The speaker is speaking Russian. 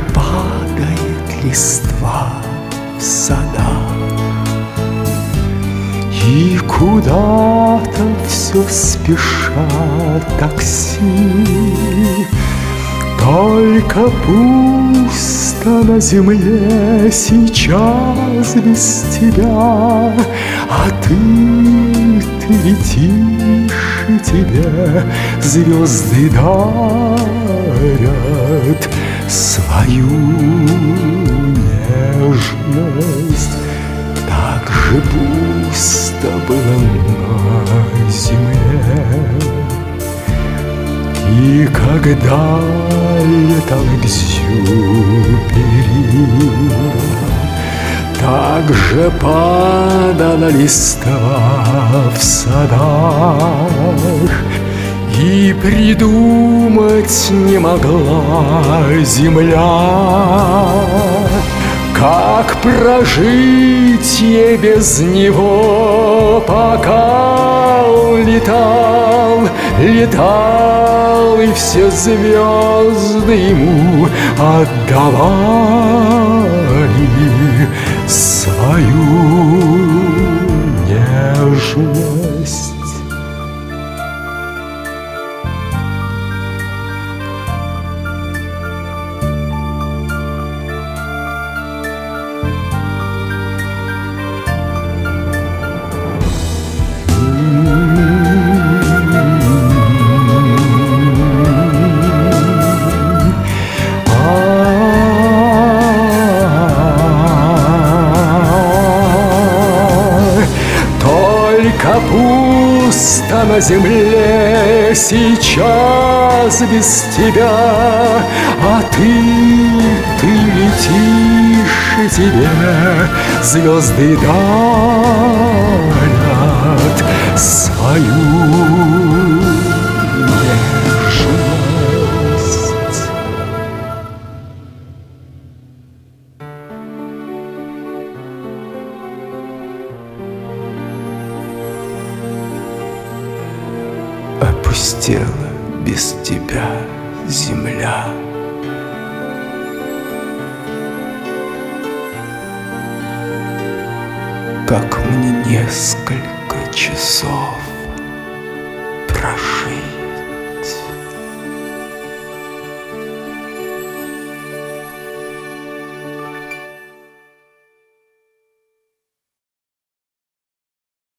падает листва в садах, и куда-то все спешат такси. Только пусто на земле сейчас без тебя, а ты летишь, и тебе звезды дарят свою нежность. Так же пусто было на земле, и когда летал Экзюпери, так же падала листва в садах, и придумать не могла земля, как прожить ей без него, пока он летал, летал, и все звезды ему отдавали свою нежность. Пусто на земле сейчас без тебя, а ты летишь, и тебе звезды дарят свою нежность. Опустела без тебя земля, как мне несколько часов прошло.